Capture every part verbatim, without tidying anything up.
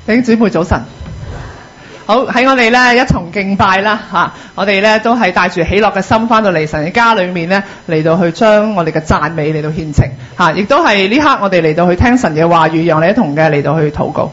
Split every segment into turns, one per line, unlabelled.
弟兄姊妹早晨，好，喺我哋咧一同敬拜啦吓、啊，我哋咧都係帶住喜樂嘅心翻到嚟神嘅家裏面咧，嚟到去將我哋嘅讚美嚟到獻呈吓，亦、啊、都係呢刻我哋嚟到去聽神嘅話語，讓你一同嘅嚟到去禱告。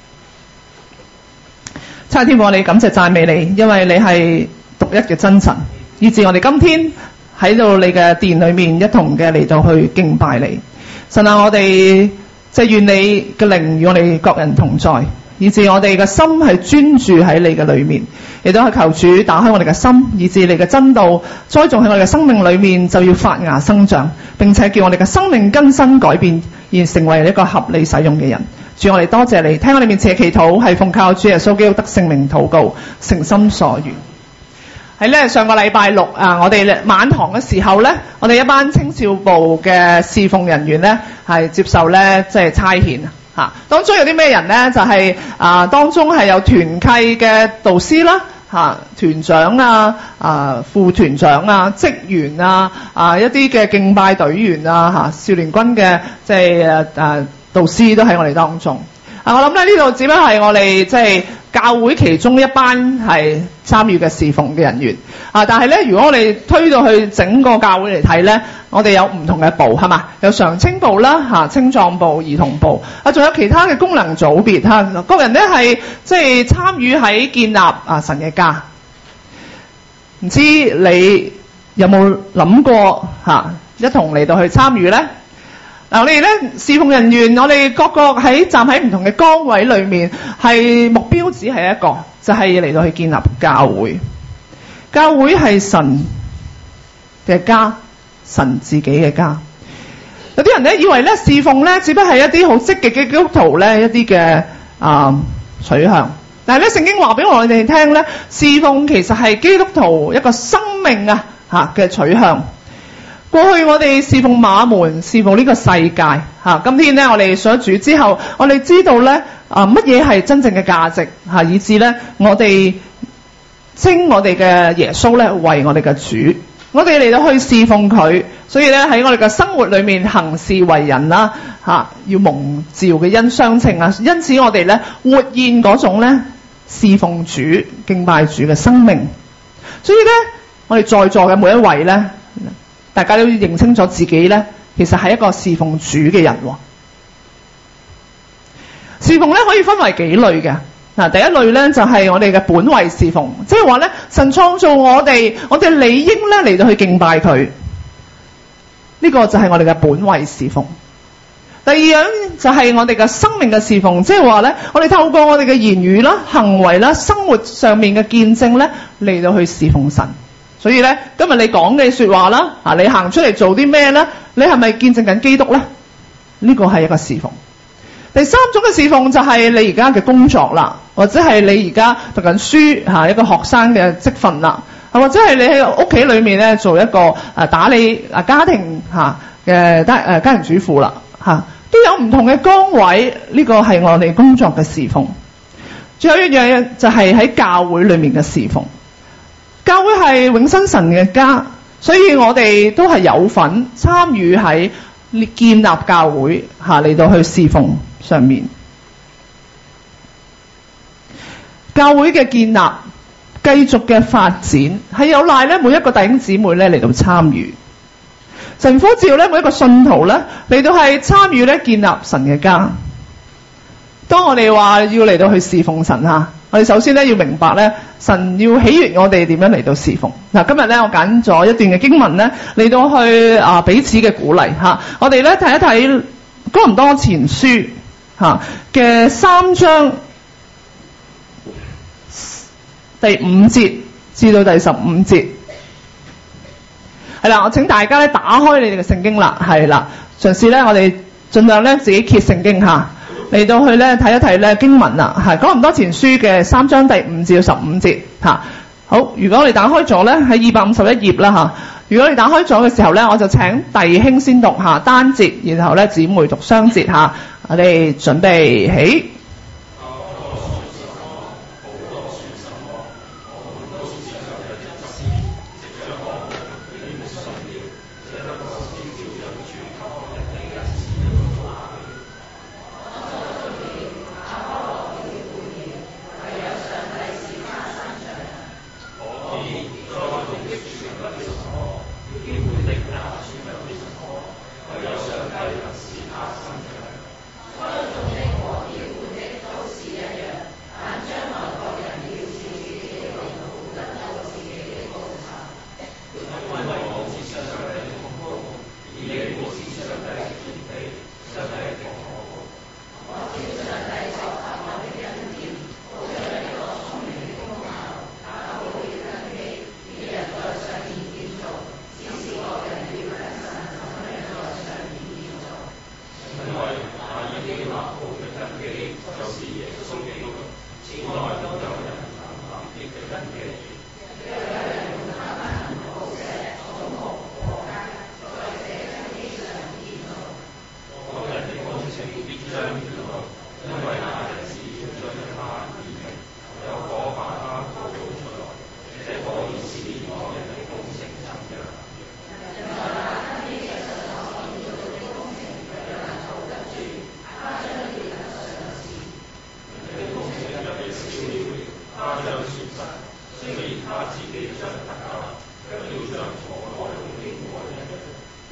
親愛天父，我哋感謝讚美你，因為你係獨一嘅真神，以致我哋今天喺到你嘅殿裏面一同嘅嚟到去敬拜你。神啊，我哋即係願你嘅靈與我哋各人同在，以致我哋嘅心係專注喺你嘅裏面，亦都係求主打開我哋嘅心，以致你嘅真道栽種喺我哋嘅生命裏面就要發芽生長，並且叫我哋嘅生命更新改變，而成為一個合理使用嘅人。主，我哋多謝你，聽我哋面前嘅祈禱，係奉靠主耶穌基督得聖名禱告，誠心所願。喺咧上個禮拜六啊，我哋晚堂嘅時候咧，我哋一班青少部嘅侍奉人員咧係接受咧即係差遣啊。當中有啲咩人咧？就係、是、啊，當中係有團契嘅導師啦，嚇、啊、團長啊、啊副團長啊、職員啊、啊一啲嘅敬拜隊員啊、嚇、啊、少年軍嘅即係誒誒導師都喺我哋當中。啊，我諗咧呢度只不過係我哋即係教會其中一班係參與嘅侍奉嘅人員啊，但係咧，如果我哋推到去整個教會嚟睇咧，我哋有唔同嘅部係嘛，有常青部啦、嚇青壯部、兒童部啊，仲有其他嘅功能組別嚇，各人咧係即係參與喺建立啊神嘅家。唔知你有冇諗過嚇一同嚟到去參與咧？嗱，我哋咧侍奉人員，我哋各個喺站喺唔同嘅崗位裏面，係目標只係一個，就係嚟到去建立教會。教會係神嘅家，神自己嘅家。有啲人咧以為咧侍奉咧只不過係一啲好積極嘅基督徒咧一啲嘅啊取向，但係咧聖經話俾我哋聽咧，侍奉其實係基督徒一個生命啊吓嘅取向。過去我哋侍奉馬門，侍奉呢個世界嚇、啊。今天咧，我哋信咗主之後，我哋知道咧啊乜嘢係真正嘅價值嚇、啊，以致咧我哋稱我哋嘅耶穌咧為我哋嘅主，我哋嚟到去侍奉佢，所以咧喺我哋嘅生活裏面行事為人啦嚇、啊，要蒙召嘅恩相稱啊，因此我哋咧活現嗰種咧侍奉主、敬拜主嘅生命。所以咧，我哋在座嘅每一位咧。大家都認清楚自己咧，其實係一個侍奉主嘅人。侍奉咧可以分為幾類嘅。嗱，第一類咧就係我哋嘅本位侍奉，即係話咧神創造我哋，我哋理應咧嚟到去敬拜佢。呢個就係我哋嘅本位侍奉。第二樣就係我哋嘅生命嘅侍奉，即係話咧我哋透過我哋嘅言語啦、行為啦、生活上面嘅見證咧嚟到去侍奉神。所以咧，今日你講嘅說話啦，啊，你行出嚟做啲咩咧？你係咪見證緊基督咧？呢個係一個侍奉。第三種嘅侍奉就係你而家嘅工作啦，或者係你而家讀緊書吓，一個學生嘅職份啦，或者係你喺屋企裏面咧做一個誒打理啊家庭吓嘅家誒家庭主婦啦吓，都有唔同嘅崗位。呢個係我哋工作嘅侍奉。仲有一樣嘢就係喺教會裏面嘅侍奉。教會係永生神嘅家，所以我哋都係有份參與喺建立教會吓嚟到去侍奉上面。教會嘅建立、繼續嘅發展係有賴咧每一個弟兄姊妹咧嚟到參與。神呼召咧每一個信徒咧嚟到係參與咧建立神嘅家。當我哋話要嚟到去侍奉神吓，我哋首先咧要明白咧，神要喜悅我哋點樣嚟到侍奉。嗱，今日咧我揀咗一段嘅經文咧嚟到去啊彼此嘅鼓勵吓。我哋咧睇一睇哥林多前書吓嘅三章第五節至到第十五節。係啦，我請大家咧打開你哋嘅聖經啦，係啦，嘗試咧我哋盡量咧自己揭聖經吓。嚟到去咧睇一睇咧經文啦，係講哥林多前書嘅三章第五至十五節嚇。好，如果你打開咗咧喺二百五十一頁啦嚇。如果你打開咗嘅時候咧，我就請弟兄先讀下單節，然後咧姊妹讀雙節嚇。我哋準備起。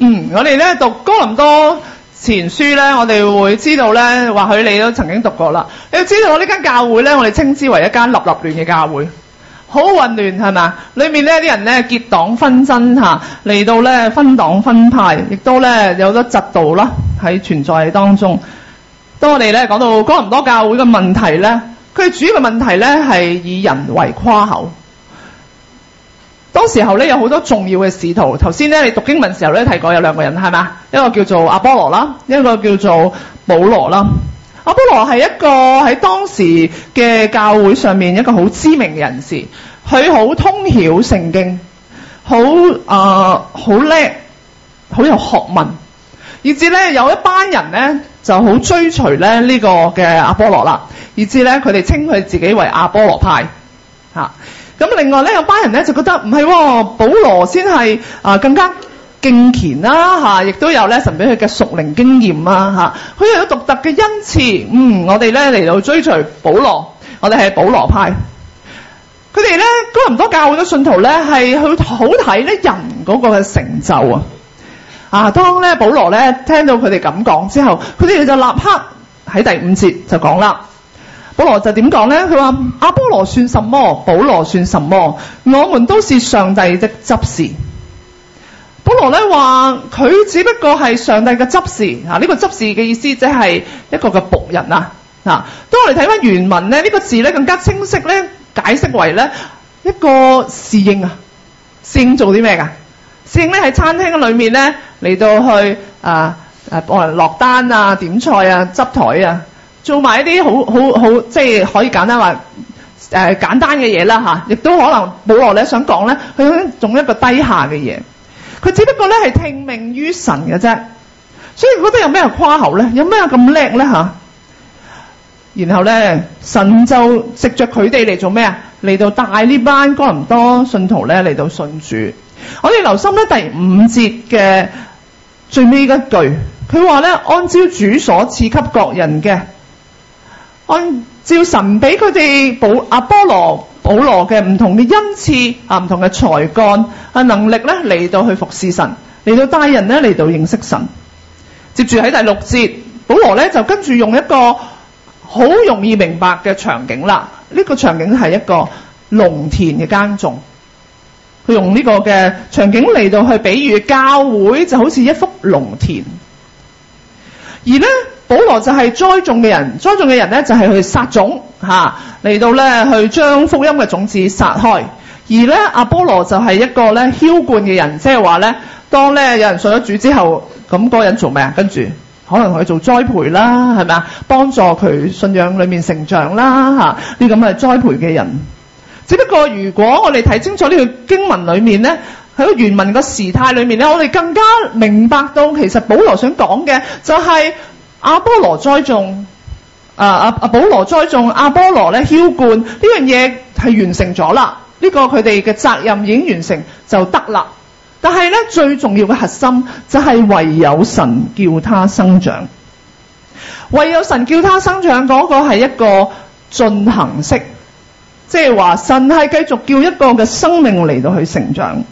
嗯，我哋咧讀哥林多前書咧，我哋會知道咧，或許你都曾經讀過啦。你要知道我呢間教會咧，我哋稱之為一間立立亂嘅教會，好混亂係咪？裏面咧啲人咧結黨紛爭嚇，嚟到咧分黨分派，亦都咧有咗嫉妒啦喺存在當中。當我哋咧講到哥林多教會嘅問題咧，佢主要嘅問題咧係以人為誇口。當時候咧有好多重要嘅使徒，頭先咧你讀經文時候咧提過有兩個人係咪？一個叫做阿波羅啦，一個叫做保羅啦。阿波羅係一個喺當時嘅教會上面一個好知名嘅人士，佢好通曉聖經，好啊好叻，好有學問，以至咧有一班人咧就好追隨咧呢個嘅阿波羅啦，以至咧佢哋稱佢自己為阿波羅派嚇。咁另外咧有班人咧就覺得唔係喎，保羅先係啊更加敬虔啦嚇，亦都有咧神俾佢嘅屬靈經驗啊嚇，佢又有獨特嘅恩賜。嗯，我哋咧嚟到追隨保羅，我哋係保羅派。佢哋咧哥林多教會嘅信徒咧係去好睇咧人嗰個嘅成就啊！啊，當咧保羅咧聽到佢哋咁講之後，佢哋就立刻喺第五節就講啦。保羅就點講呢？佢話阿波羅算什麼？保羅算什麼？我們都是上帝的執事。保羅咧話佢只不過係上帝嘅執事啊！呢、這個執事嘅意思即係一個嘅僕人啊！啊，當我哋睇翻原文咧，呢、這個字咧更加清晰咧，解釋為咧一個侍應啊！侍應做啲咩㗎？侍應咧喺餐廳裏面咧嚟到去啊誒幫人落單啊、點菜啊、執台啊。做埋一啲好好好，即係可以簡單話誒、呃、簡單嘅嘢啦嚇，亦都可能保羅咧想講咧，佢想做一個低下嘅嘢，佢只不過咧係聽命於神嘅啫，所以覺得有咩誇口咧？有咩咁叻咧嚇？然後咧神就藉着佢哋嚟做咩啊？嚟到帶呢班哥林多信徒咧嚟到信主。我哋留心咧第五節嘅最尾一句，佢話咧按照主所賜給各人嘅。按照神俾佢哋保阿波羅、保羅嘅唔同嘅恩賜啊、唔同嘅才幹啊、能力咧嚟到去服侍神，嚟到帶人咧嚟到認識神。接住喺第六節，保羅咧就跟住用一個好容易明白嘅場景啦。呢、這個場景係一個農田嘅耕種，佢用呢個嘅場景嚟到去比喻教會就好似一幅農田，而咧。保羅就係栽種嘅人，栽種嘅人咧就係去撒種嚇，嚟到咧去將福音嘅種子撒開。而咧阿波羅就係一個咧澆灌嘅人，即係話咧，當咧有人信咗主之後，咁嗰個人做咩啊？跟住可能佢做栽培啦，係咪啊？幫助佢信仰裏面成長啦嚇，呢咁嘅栽培嘅人。只不過如果我哋睇清楚呢個經文裏面咧，喺個原文個時態裏面咧，我哋更加明白到其實保羅想講嘅就係、是。阿波羅栽種，啊阿阿保羅栽種，阿波羅咧澆灌，呢樣嘢係完成咗啦。呢、這個佢哋嘅責任已經完成就得啦。但係咧最重要嘅核心就係唯有神叫他生長，唯有神叫他生長嗰個係一個進行式，即係話神係繼續叫一個嘅生命嚟到去成長。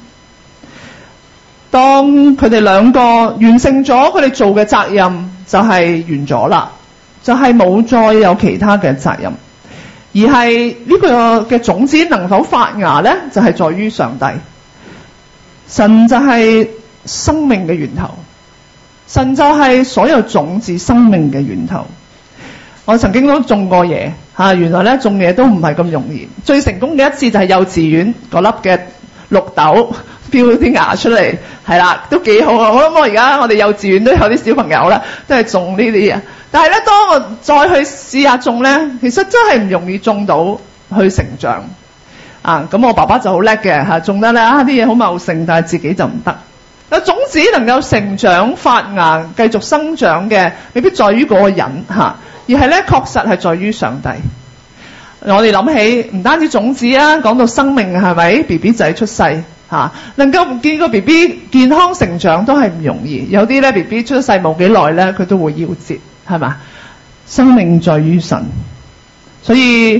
當佢哋兩個完成咗佢哋做嘅責任，就係完咗啦，就係冇再有其他嘅責任，而係呢個嘅種子能否發芽呢？就係在於上帝。神就係生命嘅源頭，神就係所有種子生命嘅源頭。我曾經都種過嘢嚇，原來咧種嘢都唔係咁容易。最成功嘅一次就係幼稚園嗰粒嘅綠豆飆啲芽出嚟，係啦，都幾好啊！我諗我而家我哋幼稚園都有啲小朋友啦，都係種呢啲嘢。但係咧，當我再去試下種咧，其實真係唔容易種到去成長啊！咁我爸爸就好叻嘅嚇，種得咧啊啲嘢好茂盛，但係自己就唔得。啊，種子能夠成長發芽、繼續生長嘅，未必在於嗰個人嚇，而係咧確實係在於上帝。我哋諗起唔單止種子啊，講到生命係咪 B B 仔出世嚇、啊，能夠見個 B B 健康成長都係唔容易。有啲咧 B B 出世冇幾耐咧，佢都會夭折，係嘛？生命在於神，所以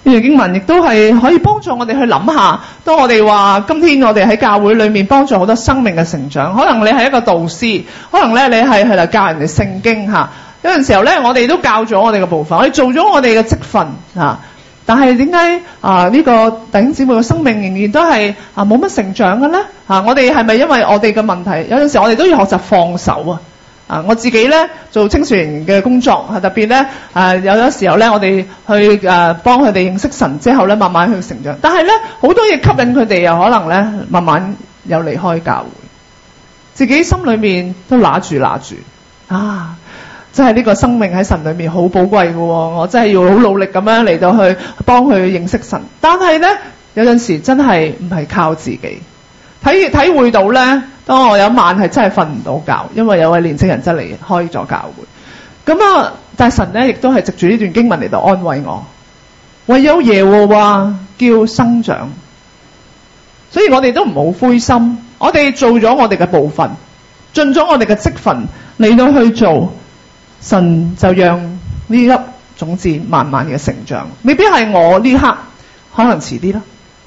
段經文亦都係可以幫助我哋去諗下，當我哋話今天我哋喺教會裏面幫助好多生命嘅成長，可能你係一個導師，可能咧你係係嚟教人哋聖經嚇，有陣時候咧我哋都教咗我哋嘅部分，我哋做咗我哋嘅職分嚇，但係點解啊呢個弟兄姊妹嘅生命仍然都係啊冇乜成長嘅咧嚇？我哋係咪因為我哋嘅問題？有陣時我哋都要學習放手啊！啊！我自己咧做青少年嘅工作，特別咧啊，有啲時候咧，我哋去誒、啊、幫佢哋認識神之後咧，慢慢去成長。但係咧，好多嘢吸引佢哋，又可能咧慢慢又離開教會，自己心裏面都揦住揦住啊！真係呢個生命喺神裏面好寶貴嘅喎，我真係要好努力咁樣嚟到去幫佢認識神。但係咧，有陣時真係唔係靠自己。體體會到咧，當我有一晚係真係瞓唔到覺，因為有位年青人真係離開咗教會。咁啊，但係神咧亦都係藉住呢段經文嚟到安慰我，唯有耶和華叫生長。所以我哋都唔好灰心，我哋做咗我哋嘅部分，盡咗我哋嘅職分嚟到去做，神就讓呢粒種子慢慢嘅成長。未必係我呢刻，可能遲啲啦。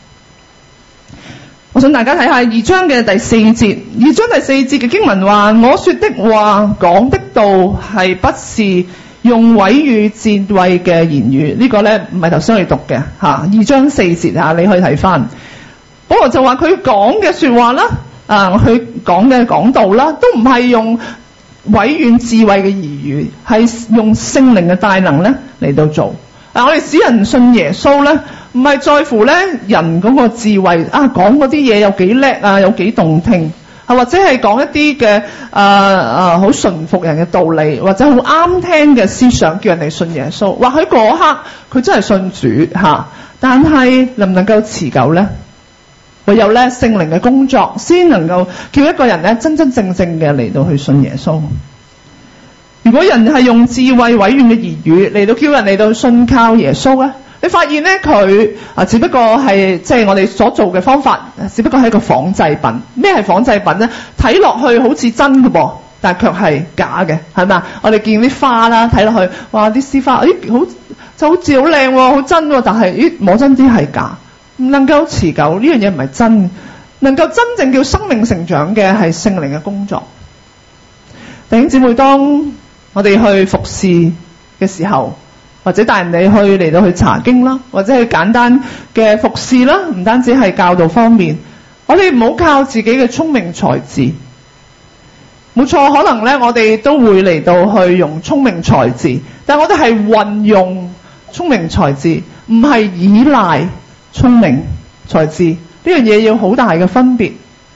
我想大家睇下二章嘅第四節，二章第四節嘅經文話：我說的話講的道係不是用毀譽智慧嘅言語。呢、這個咧唔係頭先我哋讀嘅吓，二章四節吓，你可以睇翻。保羅就話佢講嘅說話啦，啊，佢講嘅講道啦，都唔係用委婉智慧嘅言語，係用聖靈嘅大能咧嚟到做。啊，我哋使人信耶穌咧，唔係在乎咧人嗰個智慧啊，講嗰啲嘢有幾叻啊，有幾動聽，啊或者係講一啲嘅啊啊好順服人嘅道理，或者好啱聽嘅思想，叫人哋信耶穌。或許嗰刻佢真係信主吓、啊，但係能唔能夠持久咧？唯有咧聖靈嘅工作，先能夠叫一個人咧真真正正嘅嚟到去信耶穌。如果人係用智慧委婉嘅言語嚟到叫人嚟到信靠耶穌咧，你發現咧佢啊，只不過係即係我哋所做嘅方法，只不過係一個仿製品。咩係仿製品咧？睇落去好似真嘅噃，但係卻係假嘅，係咪啊？我哋見啲花啦，睇落去哇啲絲花，咦好就好似好靚喎，好真喎，但係咦摸真啲係假，唔能夠持久。呢樣嘢唔係真，能夠真正叫生命成長嘅係聖靈嘅工作。弟兄姊妹，當我哋去服侍嘅時候，或者帶人哋去嚟到去查經啦，或者去簡單嘅服侍啦，唔單止係教導方面，我哋唔好靠自己嘅聰明才智。冇錯，可能咧我哋都會嚟到去用聰明才智，但我哋係運用聰明才智，唔係依賴聰明才智。呢樣嘢要好大嘅分別。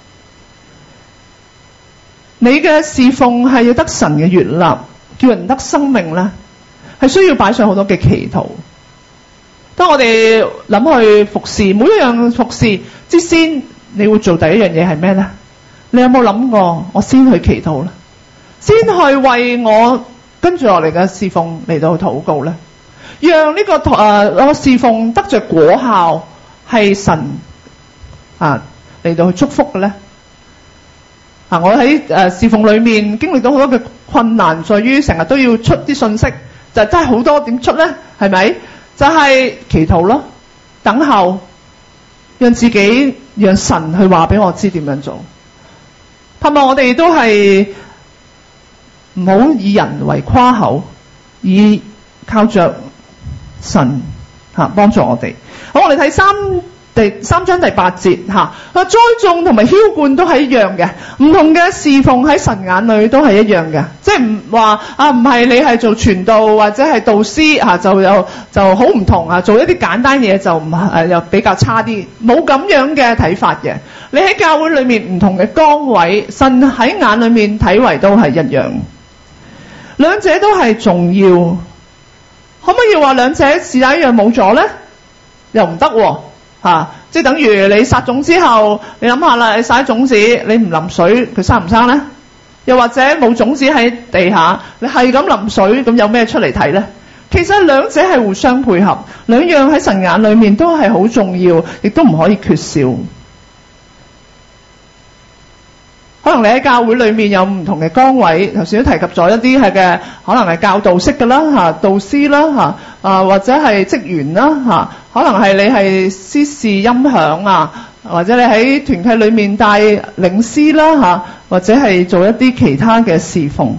你嘅侍奉係要得神嘅悅納，叫人得生命咧，係需要擺上好多嘅祈禱。當我哋諗去服侍，每一樣服侍之先，你會做第一樣嘢係咩咧？你有冇諗過我先去祈禱咧？先去為我跟住落嚟嘅侍奉嚟到禱告咧？讓呢、這個誒我侍奉得着果效，係神啊嚟到去祝福嘅咧？啊！我喺誒侍奉裏面經歷到好多嘅困難，在於成日都要出啲信息，就真係好多點出咧？係咪？就係、是、祈禱咯，等候，讓自己讓神去話俾我知點樣做。盼望我哋都係唔好以人為誇口，以靠着神吓幫助我哋。好，我哋睇三。第三章第八節吓，啊栽種同埋澆灌都係一樣嘅，唔同嘅侍奉喺神眼裏都係一樣嘅，即係唔話啊唔係你係做傳道或者係導師吓、啊、就有就好唔同啊，做一啲簡單嘢就唔誒、啊、又比較差啲，冇咁樣嘅睇法嘅。你喺教會裏面唔同嘅崗位，神喺眼裏面睇為都係一樣，兩者都係重要。可唔可以話兩者是但一樣冇咗咧？又唔得喎。吓、啊，即係等於你撒種之後，你諗下啦，你撒種子，你唔淋水，佢生唔生咧？又或者冇種子喺地下，你係咁淋水，咁有咩出嚟睇咧？其實兩者係互相配合，兩樣喺神眼裏面都係好重要，亦都唔可以缺少。 可能你喺教會裏面有唔同嘅崗位，頭先都提及咗一啲係嘅，可能係教導式嘅啦嚇，導師啦嚇，啊或者係職員啦嚇，可能係你係司事音響啊，或者你喺團契裏面帶領詩啦嚇，或者係做一啲其他嘅侍奉。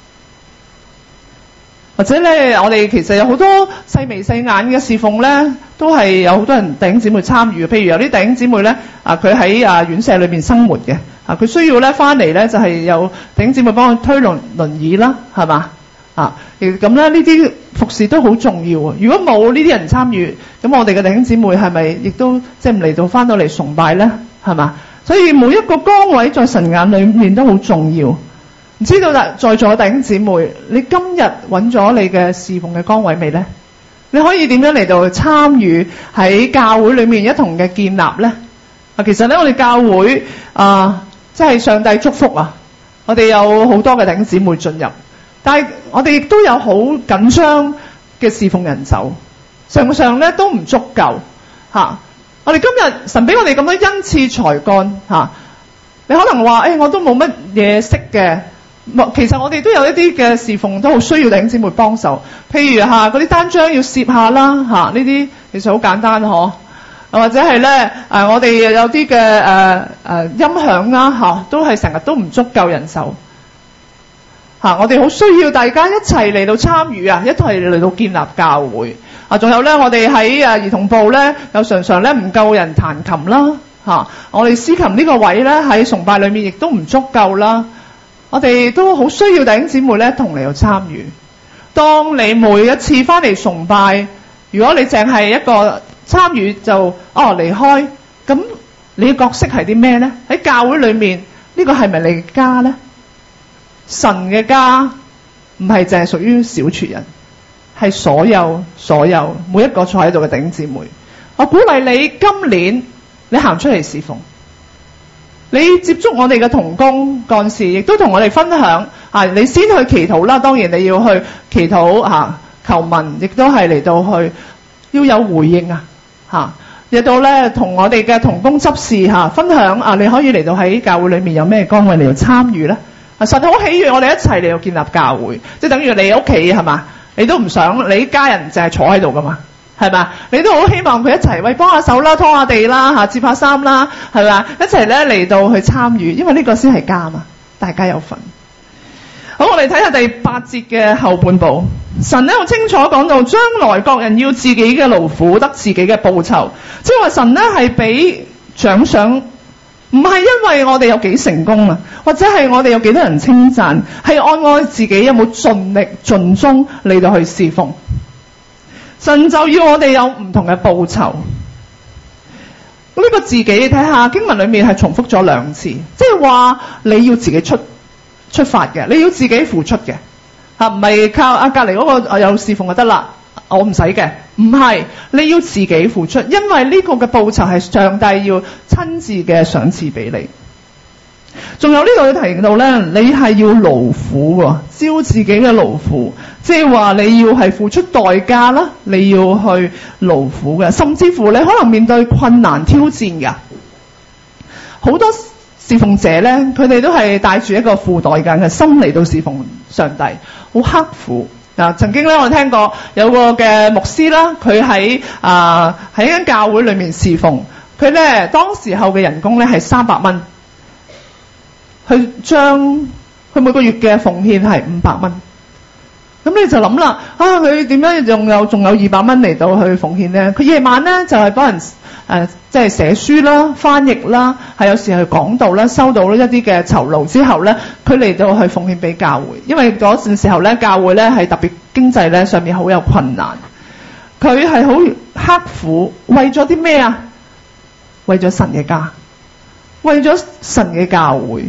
或者咧，我哋其實有好多細眉細眼嘅侍奉咧，都係有好多人弟兄姊妹參與。譬如有啲弟兄姊妹咧，啊佢喺啊院舍裏面生活嘅，啊佢需要咧翻嚟咧就係、是、有弟兄姊妹幫佢推輪輪椅啦，係嘛啊？咁咧呢啲服侍都好重要啊！如果冇呢啲人參與，咁我哋嘅弟兄姊妹係咪亦都即係唔嚟到翻到嚟崇拜咧？係嘛？所以每一個崗位在神眼裏面都好重要。唔知道啦，在座嘅弟兄姊妹，你今日揾咗你嘅侍奉嘅崗位未呢？你可以點樣嚟到參與喺教會裏面一同嘅建立呢？啊，其實咧，我哋教會啊，即係上帝祝福啊！我哋有好多嘅弟兄姊妹進入，但係我哋亦都有好緊張嘅侍奉人手，上上咧都唔足夠嚇、啊。我哋今日神俾我哋咁多恩賜才幹嚇，你可能話誒、哎，我都冇乜嘢識嘅。其實我哋都有一啲嘅侍奉都好需要弟兄姊妹幫手，譬如嚇嗰啲單張要攝下啦嚇，呢啲其實好簡單嗬，或者係咧誒我哋有啲嘅誒誒音響啦嚇，都係成日都唔足夠人手嚇，我哋好需要大家一齊嚟到參與啊，一齊嚟到建立教會啊，仲有咧我哋喺誒兒童部咧有常常咧唔夠人彈琴啦嚇，我哋司琴呢個位咧喺崇拜裏面亦都唔足夠啦。我哋都好需要弟兄姊妹咧同嚟到參與。當你每一次翻嚟崇拜，如果你淨係一個參與就哦離開，咁你嘅角色係啲咩呢？喺教會裏面呢個係咪你嘅家呢？神嘅家唔係淨係屬於小撮人，係所有所有每一個坐喺度嘅弟兄姊妹。我鼓勵你今年你行出嚟侍奉。你接觸我哋嘅同工幹事，亦都同我哋分享啊！你先去祈禱啦，當然你要去祈禱啊，求問，亦都係嚟到去要有回應啊！嚇，嚟到咧同我哋嘅同工執事嚇分享啊，你可以嚟到喺教會裏面有咩崗位嚟到參與咧？啊，神好喜悅我哋一齊嚟到建立教會，即係等於你屋企係嘛？你都唔想你家人淨係坐喺度噶嘛？係嘛？你都好希望佢一齊喂幫下手啦，拖下地啦，嚇，摺下衫啦，係嘛？一齊咧嚟到去參與，因為呢個先係家嘛，大家有份。好，我哋睇下第八節嘅後半部。神咧好清楚講到，將來各人要自己嘅勞苦得自己嘅報酬，即係話神咧係俾獎賞，唔係因為我哋有幾成功啊，或者係我哋有幾多人稱讚，係按我自己有冇盡力盡忠嚟到去侍奉。神就要我哋有唔同嘅報酬。呢、這個自己睇下經文裏面係重複咗兩次，即係話你要自己出出發嘅，你要自己付出嘅，吓唔係靠啊隔籬嗰個有侍奉就得啦，我唔使嘅，唔係，你要自己付出，因為呢個嘅報酬係上帝要親自嘅賞賜俾你。仲有呢度要提到咧，你係要勞苦喎，招自己嘅勞苦，即係話你要係付出代價啦，你要去勞苦嘅，甚至乎你可能面對困難挑戰噶。好多侍奉者咧，佢哋都係帶住一個付代價嘅心嚟到侍奉上帝，好刻苦。嗱，曾經咧我聽過有個嘅牧師啦，佢喺啊喺間教會裏面侍奉，佢咧當時候嘅人工咧係三百蚊。佢將佢每個月嘅奉獻係五百蚊，咁你就諗啦，啊佢點樣仲有仲有二百蚊嚟到去奉獻咧？佢夜晚咧就係、是、幫人誒即係寫書啦、翻譯啦，係有時去講道啦，收到一啲嘅酬勞之後咧，佢嚟到去奉獻俾教會，因為嗰陣時候咧教會咧係特別經濟咧上面好有困難，佢係好刻苦，為咗啲咩啊？為咗神嘅家，為咗神嘅教會。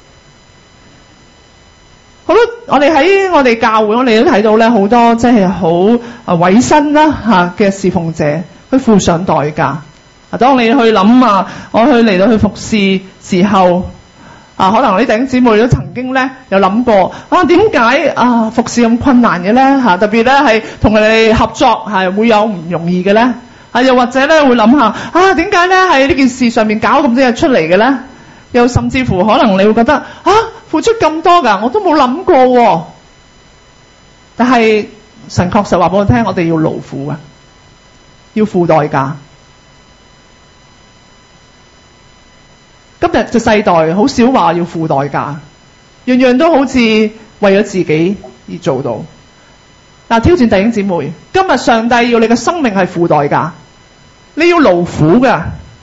好多我哋喺我哋教會，我哋都睇到咧好多即係好啊委身啦吓嘅侍奉者，去付上代價。啊，當你去諗啊，我去嚟到去服侍時候，啊，可能啲弟兄姊妹都曾經咧有諗過啊，點解啊服侍咁困難嘅咧吓？特別咧係同佢哋合作係會有唔容易嘅咧。啊，又或者咧會諗下啊，點解咧喺呢件事上面搞咁多嘢出嚟嘅咧？ 又甚至乎可能你會覺得啊，付出咁多㗎，我都冇諗過喎。但係神確實話俾我聽，我哋要勞苦㗎，要付代價。今日嘅世代好少話要付代價，樣樣都好似為咗自己而做到。嗱，挑戰弟兄姊妹，今日上帝要你嘅生命係付代價，你要勞苦㗎。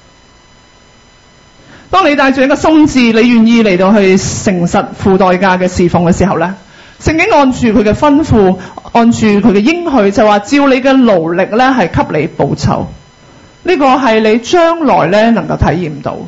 當你帶住一個心志，你願意嚟到去誠實付代價嘅侍奉嘅時候咧，聖經按住佢嘅吩咐，按住佢嘅應許，就話照你嘅勞力咧係給你報酬。呢個係你將來咧能夠體驗到。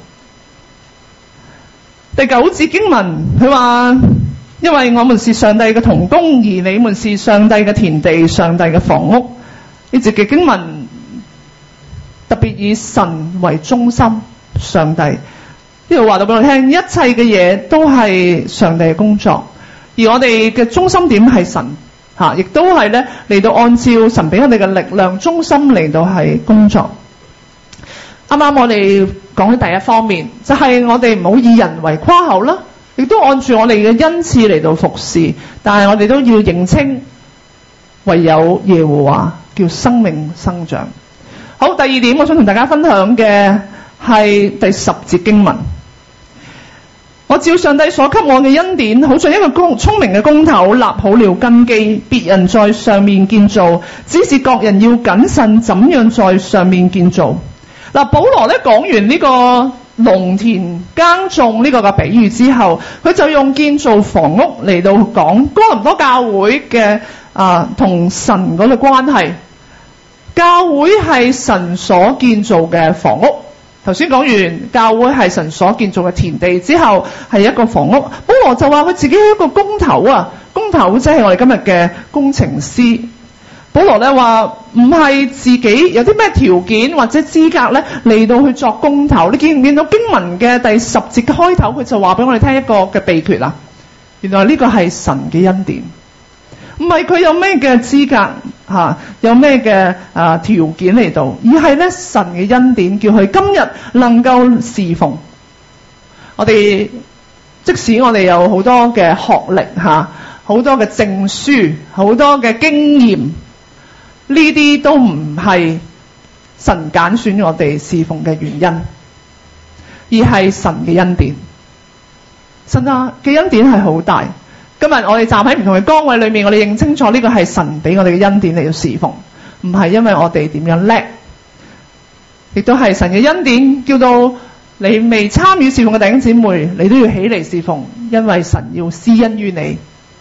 第九節經文佢話，因為我們是上帝嘅同工，而你們是上帝嘅田地、上帝嘅房屋。呢節嘅經文特別以神為中心，上帝呢度話到俾我聽，一切嘅嘢都係上帝嘅工作，而我哋嘅中心點係神吓，亦都係咧嚟到按照神俾我哋嘅力量中心嚟到係工作。啱啱我哋講嘅第一方面，就係、是、我哋唔好以人為誇口啦，亦都按住我哋嘅恩賜嚟到服侍，但係我哋都要認清唯有耶和華叫生命生長。好，第二點我想同大家分享嘅係第十節經文。我照上帝所給我嘅恩典，好像一個工聰明嘅工頭立好了根基，別人在上面建造，只是各人要謹慎怎樣在上面建造。嗱，保羅咧講完呢個農田耕種呢個嘅比喻之後，佢就用建造房屋嚟到講哥林多教會嘅啊同神嗰個關係。教會係神所建造嘅房屋。頭先講完教會係神所建造嘅田地之後，係一個房屋。保羅就話佢自己係一個工頭啊，工頭即係我哋今日嘅工程師。保羅咧話唔係自己有啲咩條件或者資格咧嚟到去作工頭。你見唔見到經文嘅第十節嘅開頭，佢就話俾我哋聽一個嘅秘訣啊。原來呢個係神嘅恩典，唔係佢有咩嘅資格吓、啊，有咩嘅啊條件嚟到，而係咧神嘅恩典叫佢今日能夠侍奉。我哋即使我哋有好多嘅學歷吓，好多嘅證書，好多嘅經驗。呢啲都唔係神揀選我哋侍奉嘅原因，而係神嘅恩典。神啊嘅恩典係好大。今日我哋站喺唔同嘅崗位裏面，我哋認清楚呢個係神俾我哋嘅恩典嚟到侍奉，唔係因為我哋點樣叻，亦都係神嘅恩典叫到你未參與侍奉嘅弟兄姊妹，你都要起嚟侍奉，因為神要施恩於你。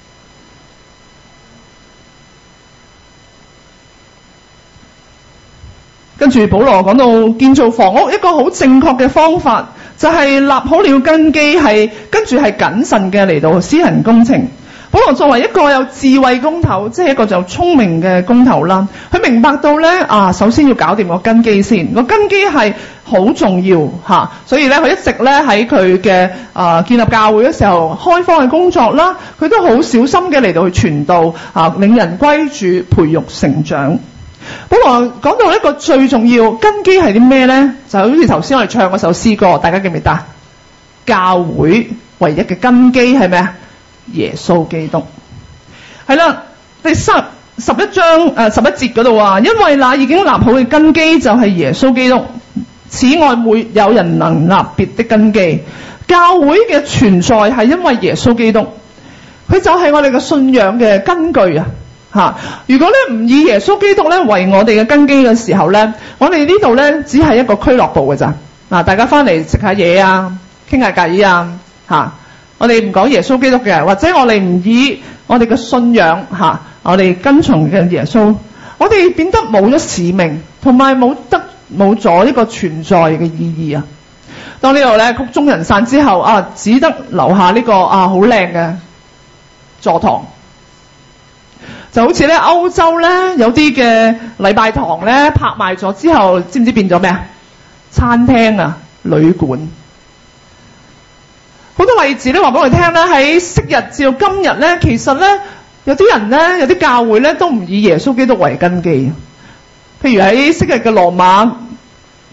跟住保羅講到建造房屋一個好正確嘅方法，就係立好了根基，係跟住係謹慎嘅嚟到施行工程。保羅作為一個有智慧工頭，即係一個就聰明嘅工頭啦，佢明白到咧啊，首先要搞掂個根基先，個根基係好重要吓，所以咧佢一直咧喺佢嘅啊建立教會嘅時候，開荒嘅工作啦，佢都好小心嘅嚟到去傳道啊，領人歸主，培育成長。保羅講到一個最重要根基係啲咩呢？就好似頭先我哋唱嗰首詩歌，大家記唔記得？教會唯一嘅根基係咩啊？耶穌基督。係啦，第十十一章誒、呃、十一節嗰度話，因為那已經立好嘅根基就係耶穌基督，此外沒有人能立別的根基。教會嘅存在係因為耶穌基督，佢就係我哋嘅信仰嘅根據啊！吓，如果咧唔以耶穌基督咧為我哋嘅根基嘅時候咧，我哋呢度咧只係一個俱樂部嘅咋。嗱，大家翻嚟食下嘢啊，傾下偈啊，吓，我哋唔講耶穌基督嘅，或者我哋唔以我哋嘅信仰吓，我哋跟從嘅耶穌，我哋變得冇咗使命，同埋冇得冇咗一個存在嘅意義啊。當呢度咧曲終人散之後啊，只得留下呢個啊好靚嘅座堂。就好似咧歐洲咧有啲嘅禮拜堂咧拍賣咗之後，知唔知變咗咩啊？餐廳啊，旅館。好多例子咧話俾我哋聽咧，喺昔日至到今日咧，其實咧有啲人咧，有啲教會咧都唔以耶穌基督為根基。譬如喺昔日嘅羅馬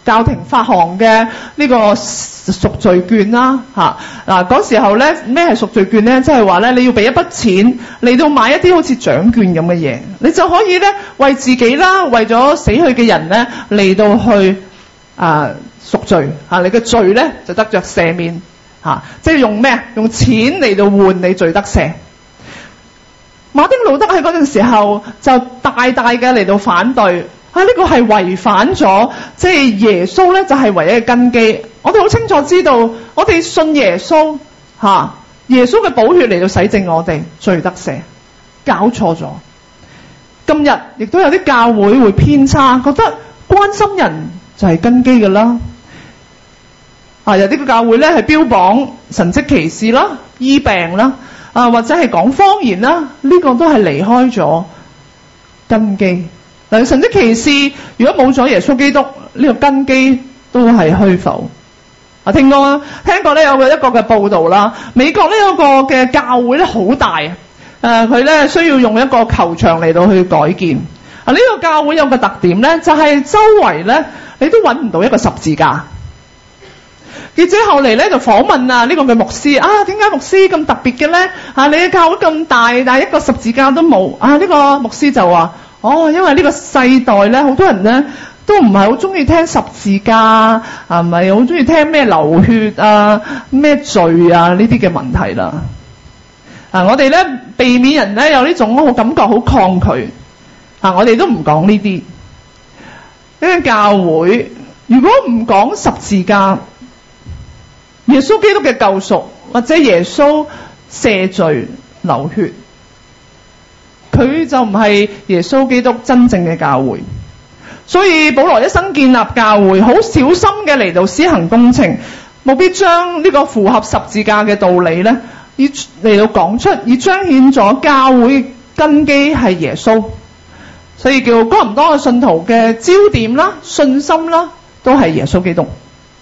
教廷發行嘅呢個贖罪券啦，嚇嗱嗰時候咧咩係贖罪券咧？即係話咧你要俾一筆錢嚟到買一啲好似獎券咁嘅嘢，你就可以咧為自己啦，為咗死去嘅人咧嚟到去啊贖罪嚇，你嘅罪咧就得着赦免嚇，即係用咩？用錢嚟到換你罪得赦。馬丁路德喺嗰陣時候就大大嘅嚟到反對。啊！呢、這個係違反咗，即係耶穌咧就係、是、唯一嘅根基。我哋好清楚知道，我哋信耶穌嚇、啊，耶穌嘅寶血嚟到洗淨我哋罪得赦，搞錯咗。今日亦都有啲教會會偏差，覺得關心人就係根基㗎啦。啊，有啲個教會咧係標榜神蹟奇事啦、醫病啦，啊或者係講方言啦，呢、這個都係離開咗根基。嗱，神蹟奇事，如果冇咗耶穌基督呢、這個根基，都係虛浮。啊，聽過啊，聽過咧有一個嘅報道啦，美國呢一個嘅教會咧好大，誒佢咧需要用一個球場嚟到去改建。啊，呢、這個教會有個特點咧，就係、是、周圍咧你都揾唔到一個十字架。記者後嚟咧就訪問啊呢個嘅牧師，啊點解牧師咁特別嘅咧？啊，你嘅教會咁大，但係一個十字架都冇。啊，呢、這個牧師就話。哦，因為呢個世代咧，好多人咧都唔係好中意聽十字架，啊唔係好中意聽咩流血啊、咩罪啊呢啲嘅問題啦。啊，我哋咧避免人咧有呢種好感覺好抗拒，啊我哋都唔講呢啲。呢個教會如果唔講十字架、耶穌基督嘅救贖，或者耶穌赦罪流血，佢就唔係耶穌基督真正嘅教會。所以保羅一生建立教會，好小心嘅嚟到施行工程，務必將呢個符合十字架嘅道理咧，以嚟到講出，以彰顯咗教會根基係耶穌。所以叫哥林多嘅信徒嘅焦點啦、信心啦，都係耶穌基督。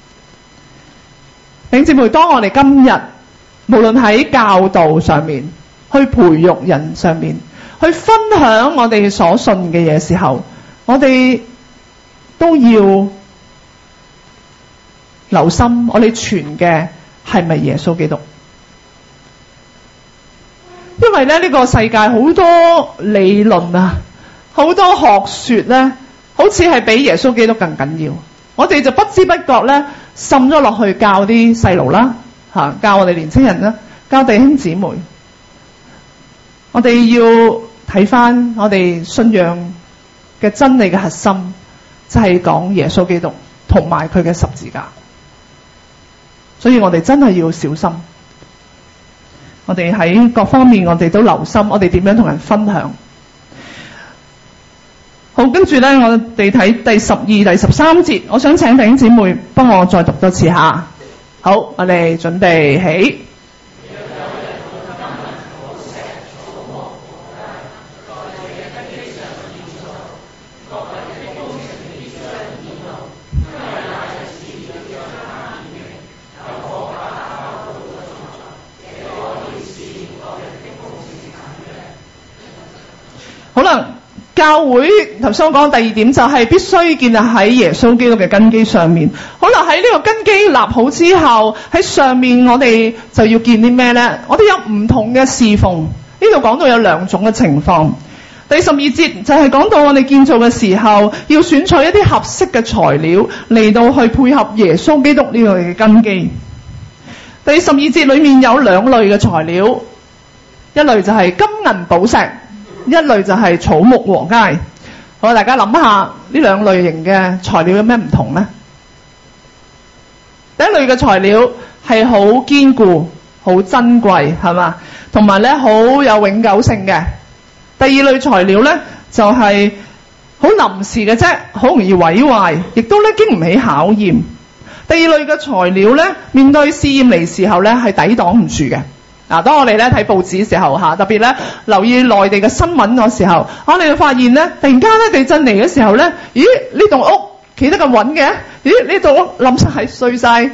弟兄姊妹，當我哋今日無論喺教導上面，去培育人上面，去分享我哋所信嘅嘢時候，我哋都要留心，我哋傳嘅係咪耶穌基督？因為咧呢個世界好多理論啊，好多學說咧，好似係比耶穌基督更緊要。我哋就不知不覺咧滲咗落去教啲細路啦，吓教我哋年青人啦，教弟兄姊妹。我哋要睇翻我哋信仰嘅真理嘅核心，就係講耶穌基督同埋佢嘅十字架。所以我哋真係要小心，我哋喺各方面我哋都留心，我哋點樣同人分享。好，跟住咧，我哋睇第十二、第十三節，我想請弟兄姊妹幫我再讀多次下。好，我哋準備起。好啦，教會頭先我講第二點就係必須建立喺耶穌基督嘅根基上面。好啦，喺呢個根基立好之後，喺上面我哋就要建啲咩呢？我哋有唔同嘅侍奉。呢度講到有兩種嘅情況。第十二節就係講到我哋建造嘅時候，要選取一啲合適嘅材料嚟到去配合耶穌基督呢個嘅根基。第十二節裏面有兩類嘅材料，一類就係金銀寶石，一類就係草木禾秸。好，大家諗下呢兩類型嘅材料有咩唔同呢？第一類嘅材料係好堅固、好珍貴，係嘛？同埋咧好有永久性嘅。第二類材料咧就係好臨時嘅啫，好容易毀壞，亦都咧經唔起考驗。第二類嘅材料咧，面對試驗嚟時候咧係抵擋唔住嘅。嗱，當我哋咧睇報紙嘅時候嚇，特別咧留意內地嘅新聞嗰時候，我哋會發現咧，突然間咧地震嚟嘅時候咧，咦呢棟屋企得咁穩嘅，咦呢棟屋冧曬碎曬，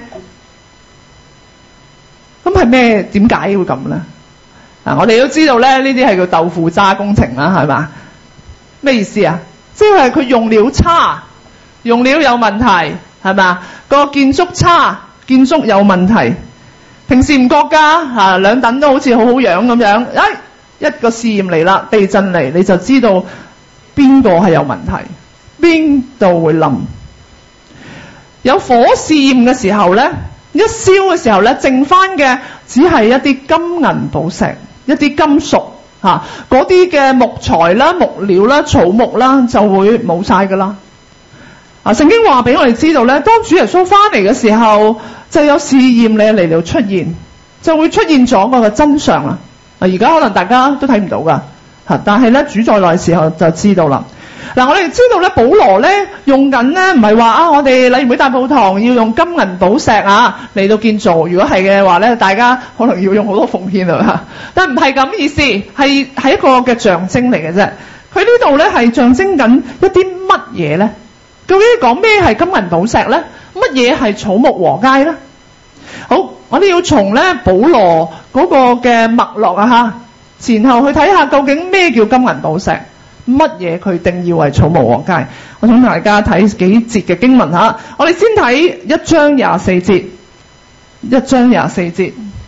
咁係咩？點解會咁咧？嗱，我哋都知道咧，呢啲係叫豆腐渣工程啦，係嘛？咩意思啊？即係佢用料差，用料有問題係咪啊？個建築差，建築有問題，平時唔覺㗎嚇，兩等都好似好好樣咁樣，哎，一個試驗嚟啦，地震嚟，你就知道邊個係有問題，邊度會冧。有火試驗嘅時候咧，一燒嘅時候咧，剩翻嘅只係一啲金銀寶石，一啲金屬嚇，嗰啲嘅木材啦、木料啦、草木啦就會冇晒㗎啦。啊，聖經話俾我哋知道咧，當主耶穌翻嚟嘅時候，就有試驗咧嚟到出現，就會出現咗嗰個真相啦。啊，而家可能大家都睇唔到㗎嚇，但係咧主再來嘅時候就知道啦。嗱，我哋知道咧，保羅咧用緊咧，唔係話啊，我哋禮會大埔堂要用金銀寶石啊嚟到建造。如果係嘅話咧，大家可能要用好多奉獻啊。但唔係咁意思，係係一個嘅象徵嚟嘅啫。佢呢度咧係象徵緊一啲乜嘢咧？究竟講咩係金銀寶石咧？乜嘢係草木禾秸咧？好，我哋要從咧保羅嗰個嘅脈絡啊嚇，前後去睇下究竟咩叫金銀寶石。乜嘢佢定義為草木禾秸？我想大家睇幾節嘅經文吓。我哋先睇一章廿四節，一章廿四節。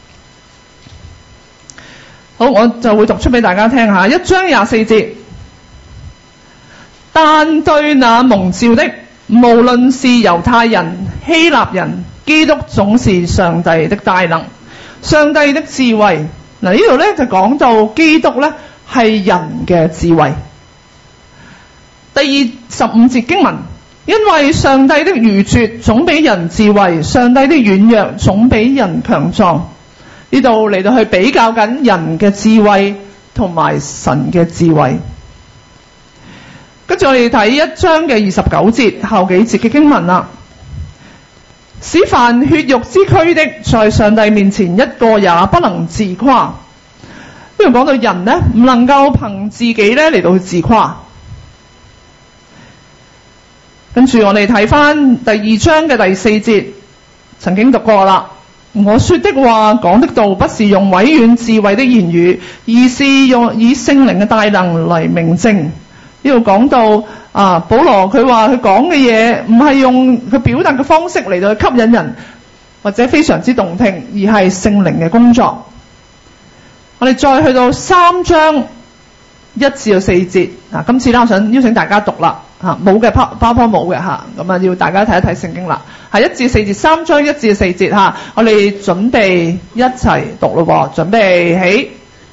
好，我就會讀出俾大家聽下。一章廿四節，但對那蒙召的，無論是猶太人、希臘人，基督總是上帝的大能，上帝的智慧。嗱，呢度咧就講到基督咧係人嘅智慧。第二十五節經文，因為上帝的愚拙總比人智慧，上帝的軟弱總比人強壯。呢度嚟到去比較緊人嘅智慧同埋神嘅智慧。跟住我哋睇一章嘅二十九節後幾節嘅經文啦。使凡血肉之軀的，在上帝面前一個也不能自誇。呢度講到人呢，唔能夠憑自己咧嚟到去自誇。跟住我哋睇翻第二章嘅第四節，曾經讀過啦。我說的話講的道，不是用委婉智慧的言語，而是用以聖靈嘅大能嚟明證。呢度講到啊，保羅佢話佢講嘅嘢唔係用佢表達嘅方式嚟到去吸引人，或者非常之動聽，而係聖靈嘅工作。我哋再去到三章一至到四節，啊，今次咧我想邀請大家讀啦。嚇，冇嘅包包包冇嘅嚇，咁啊要大家睇一睇聖經啦。係一至四節，三章一至四節嚇，我哋準備一齊讀咯喎，準備起。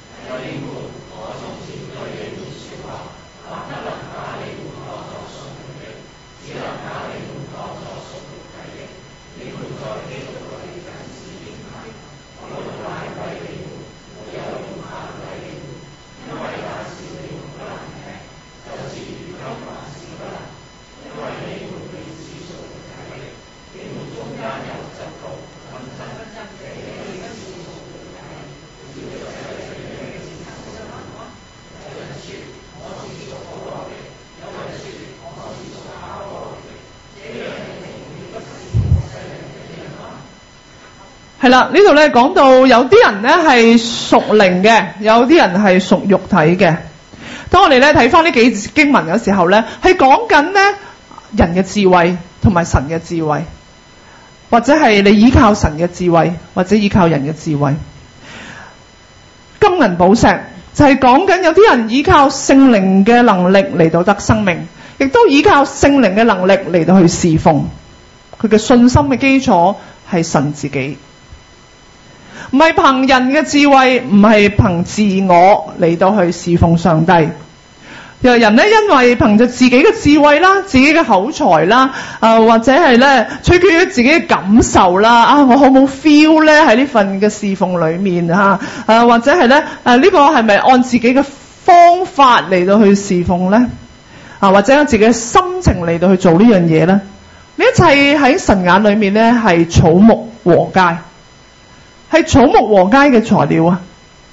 係啦，呢度咧講到有啲人咧係屬靈嘅，有啲人係屬肉體嘅。當我哋咧睇翻呢幾節經文嘅時候咧，係講緊咧人嘅智慧同埋神嘅智慧，或者係你依靠神嘅智慧，或者依靠人嘅智慧。金銀寶石就係講緊有啲人依靠聖靈嘅能力嚟到得生命，亦都依靠聖靈嘅能力嚟到去侍奉。佢嘅信心嘅基礎係神自己。唔係憑人嘅智慧，唔係憑自我嚟到去侍奉上帝。有人咧，因為憑着自己嘅智慧啦、自己嘅口才啦，啊、呃、或者係咧取決於自己嘅感受啦，啊我好冇 feel 咧喺呢份嘅侍奉裏面嚇，啊、呃、或者係咧誒呢個係咪按自己嘅方法嚟到去侍奉咧？啊或者按自己嘅心情嚟到去做呢樣嘢咧？呢一切喺神眼裏面咧係草木禾秸。係草木禾秸嘅材料啊！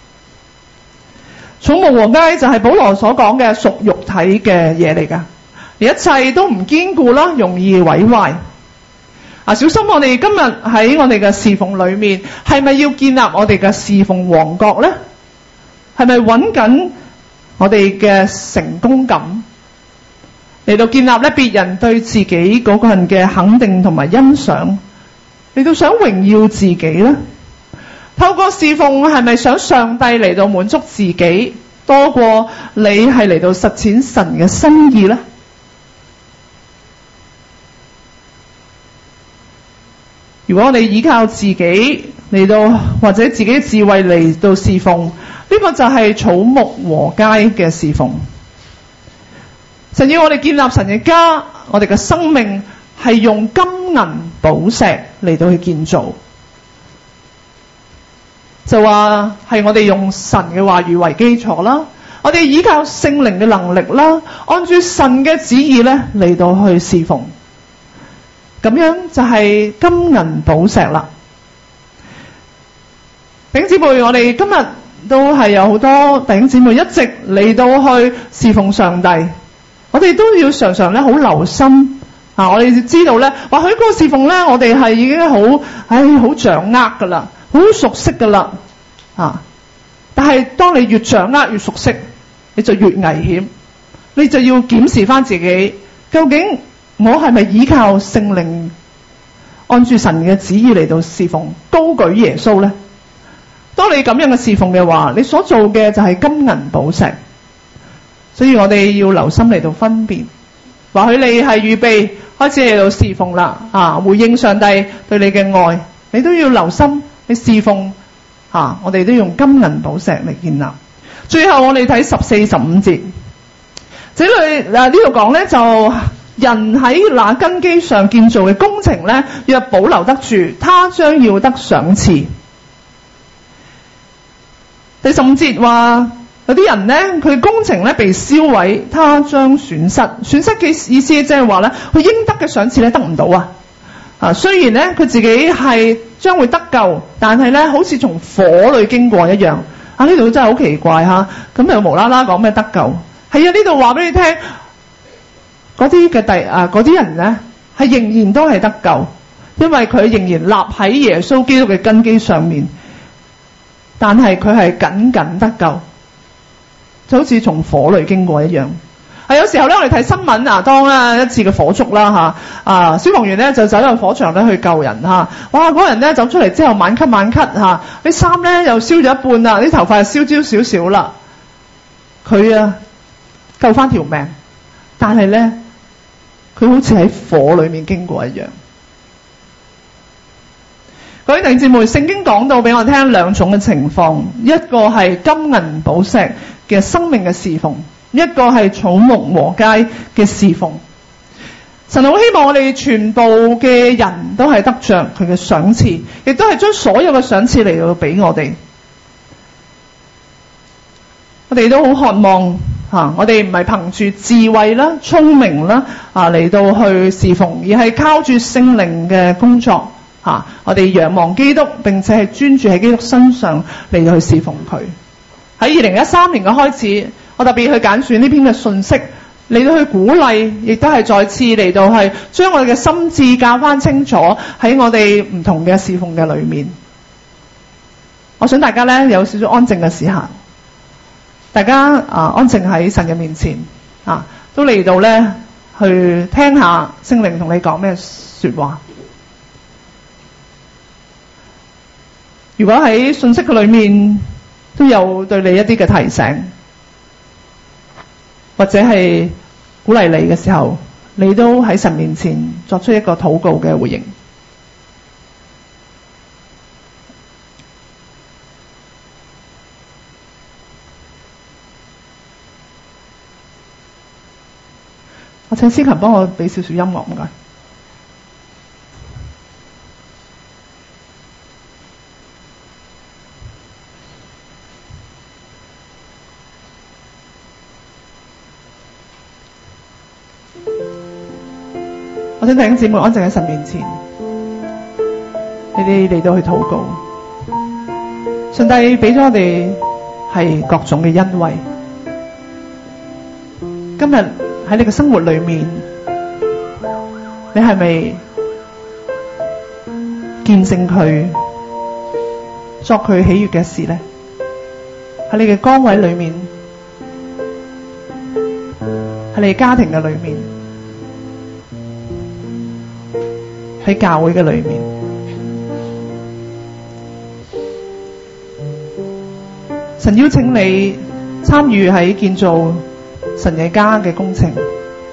草木禾秸就係保羅所講嘅屬肉體嘅嘢嚟㗎，一切都唔堅固啦，容易毀壞。啊，小心我哋今日喺我哋嘅侍奉裏面，係咪要建立我哋嘅侍奉王國咧？係咪揾緊我哋嘅成功感？ 嚟到建立咧別人對自己嗰個人嘅肯定同埋欣賞，嚟到想榮耀自己咧？透過侍奉係咪想上帝嚟到滿足自己，多過你係嚟到實踐神嘅心意咧？如果你依靠自己嚟到，或者自己嘅智慧嚟到侍奉，呢個就係草木禾秸嘅侍奉。神要我哋建立神嘅家，我哋嘅生命係用金銀寶石嚟到去建造，就話係我哋用神嘅話語為基礎啦，我哋依靠聖靈嘅能力啦，按住神嘅旨意咧嚟到去侍奉，咁樣就係金銀寶石啦。弟兄姊妹，我哋今日都係有好多弟兄姊妹一直嚟到去侍奉上帝，我哋都要常常咧好留心啊！我哋知道咧，或許嗰個侍奉咧，我哋係已經好唉好掌握噶啦，好熟悉噶啦啊！但係當你越掌握越熟悉，你就越危險，你就要檢視翻自己，究竟我係咪依靠聖靈，按住神嘅旨意嚟到侍奉，高舉耶穌咧？當你咁樣嘅侍奉嘅話，你所做嘅就係金銀寶石，所以我哋要留心嚟到分辨。或許你係預備開始嚟到侍奉啦，啊，回應上帝對你嘅愛，你都要留心你侍奉，啊，我哋都用金銀寶石嚟建立。最後我哋睇十四十五節，這裏嗱呢度講咧，就人喺那根基上建造嘅工程咧，若保留得住，他將要得賞賜。第十五節話有啲人呢，佢工程咧被燒毀，他將損失。損失嘅意思即係話咧，佢應得嘅賞賜咧得唔到啊！啊，雖然咧佢自己係將會得救，但係咧好似從火裏經過一樣。啊，呢度真係好奇怪吓，咁又無啦啦講咩得救？係啊，呢度話俾你聽，嗰啲嘅第啊嗰啲人咧係仍然都係得救，因為佢仍然立喺耶穌基督嘅根基上面。但係佢係僅僅得救，就好似從火裏經過一樣。啊，有時候咧，我哋睇新聞啊，當啊一次嘅火燭啦吓，啊消防員咧就走入火場咧去救人吓，哇！嗰人咧走出嚟之後晚咳晚咳吓，啲衫咧又燒咗一半啦，啲頭髮又燒焦少少啦，佢啊救翻條命，但係咧佢好似喺火裏面經過一樣。各位弟兄姊妹，聖經講到俾我聽兩種嘅情況，一個係金銀寶石嘅生命嘅侍奉，一個係草木禾秸嘅侍奉。神好希望我哋全部嘅人都係得着佢嘅賞賜，亦都係將所有嘅賞賜嚟到俾我哋。我哋都好渴望吓，我哋唔係憑住智慧啦、聰明啦啊嚟到去侍奉，而係靠住聖靈嘅工作。啊！我哋仰望基督，並且係專注喺基督身上嚟到去侍奉佢。喺二零一三年嘅開始，我特別去揀選呢篇嘅信息嚟到去鼓勵，亦都係再次嚟到係將我哋嘅心智教翻清楚喺我哋唔同嘅侍奉嘅裏面。我想大家咧有少少安靜嘅時候，大家啊安靜喺神嘅面前啊，都嚟到咧去聽下聖靈同你講咩說話。如果喺信息嘅裏面都有對你一啲嘅提醒，或者係鼓勵你嘅時候，你都喺神面前作出一個禱告嘅回應。我請思琴幫我俾少少音樂，唔該。我想弟兄姊妹安靜喺神面前，你哋嚟到去禱告。上帝俾咗我哋係各種嘅恩惠。今日喺你嘅生活裏面，你係咪見證佢作佢喜悅嘅事呢？喺你嘅崗位裏面，喺你嘅家庭嘅裏面。 喺教會嘅裏面。神邀請你參與喺建造神嘅家嘅工程。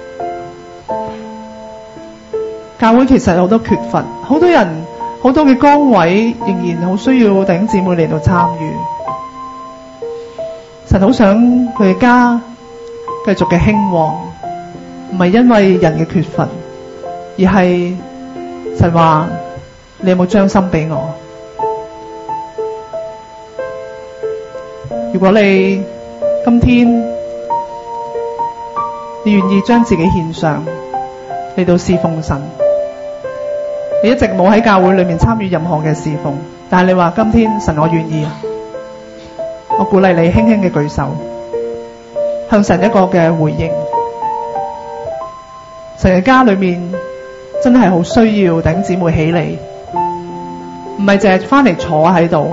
教會其實有好多缺乏，好多人好多嘅崗位仍然好需要弟兄姊妹嚟到參與。神好想佢嘅家繼續嘅興旺，唔係因為人嘅缺乏，而係神話你有冇將心俾我？如果你今天你願意將自己獻上嚟到侍奉神，你一直冇喺教會裏面參與任何嘅侍奉，但係你話今天神我願意啊，我鼓勵你輕輕嘅舉手，向神一個嘅回應。神嘅家裏面真係好需要弟兄姊妹起嚟，唔係淨係翻嚟坐喺度，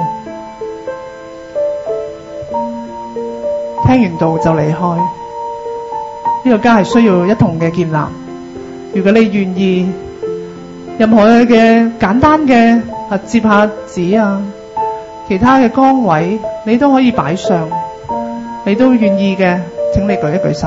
聽完道就離開。呢個家係需要一同嘅建立。如果你願意，任何嘅簡單嘅啊接下紙啊，其他嘅崗位你都可以擺上，你都願意嘅，請你舉一舉手。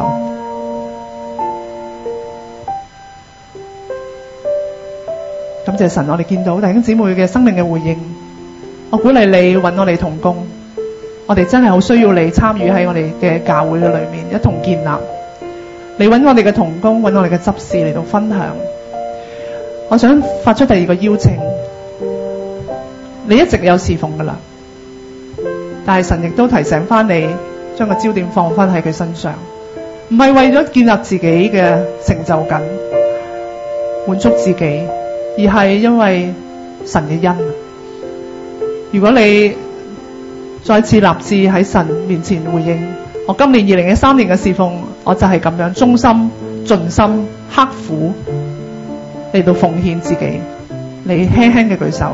感謝神，我哋見到弟兄姊妹嘅生命嘅回應。我鼓勵你揾我哋同工，我哋真係好需要你參與喺我哋嘅教會嘅裏面，一同建立。你揾我哋嘅同工，揾我哋嘅執事嚟到分享。我想發出第二個邀請，你一直有侍奉噶啦，但係神亦都提醒翻你，將個焦點放翻喺佢身上，唔係為咗建立自己嘅成就感，滿足自己，而係因為神嘅恩。如果你再次立志喺神面前回應，我今年二零一三年嘅侍奉，我就係咁樣忠心、盡心、刻苦嚟到奉獻自己。你輕輕嘅舉手。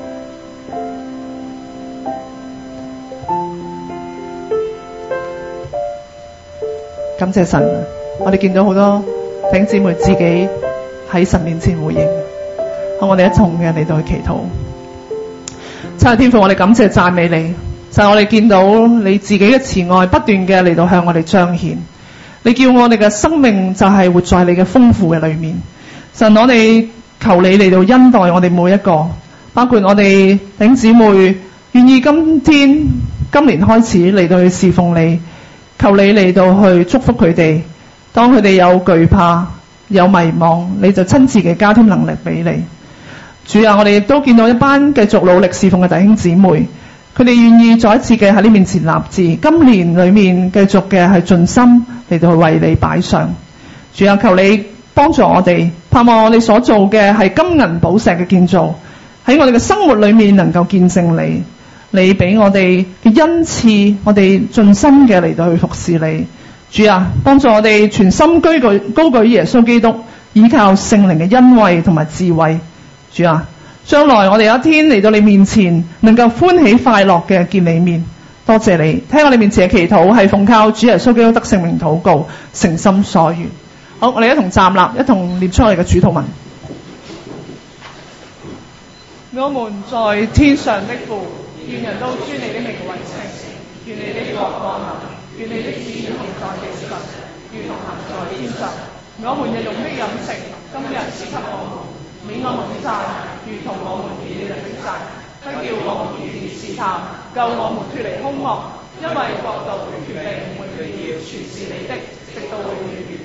感謝神，我哋見到好多弟兄姊妹自己喺神面前回應。好，我哋一同嘅嚟到去祈禱。親愛天父，我哋感謝讚美你。就係我哋見到你自己嘅慈愛不斷嘅嚟到向我哋彰顯，你叫我哋嘅生命就係活在你嘅豐富嘅裏面。神，我哋求你嚟到恩待我哋每一個，包括我哋弟兄姊妹願意今天今年開始嚟到去侍奉你，求你嚟到去祝福佢哋。當佢哋有懼怕有迷茫，你就親自嘅加添能力俾你。主啊，我哋亦都見到一班繼續努力侍奉嘅弟兄姊妹，佢哋願意再一次嘅喺你面前立志，今年裏面繼續嘅係盡心嚟到去為你擺上。主啊，求你幫助我哋，盼望我哋所做嘅係金銀寶石嘅建造，喺我哋嘅生活裏面能夠見證你，你俾我哋嘅恩賜，我哋盡心嘅嚟到去服侍你。主啊，幫助我哋全心居舉高舉耶穌基督，依靠聖靈嘅恩惠同埋智慧。主啊，將來我哋有一天嚟到你面前，能夠歡喜快樂嘅見你面。多謝你聽我哋面前嘅祈禱，係奉靠主耶穌基督得聖名禱告，誠心所願。好，我哋一同站立，一同念出我哋嘅主禱文。我們在天上的父，願人都尊你的名為聖，願你的國降臨，願你的旨意行在地上，如同行在天上。我們日用的飲食，今日賜給我們，免我們的債，如同我們免人的債，不叫我們遇見試探，救我們脫離兇惡，因為國度、權柄、榮耀，全是你的，直到永遠。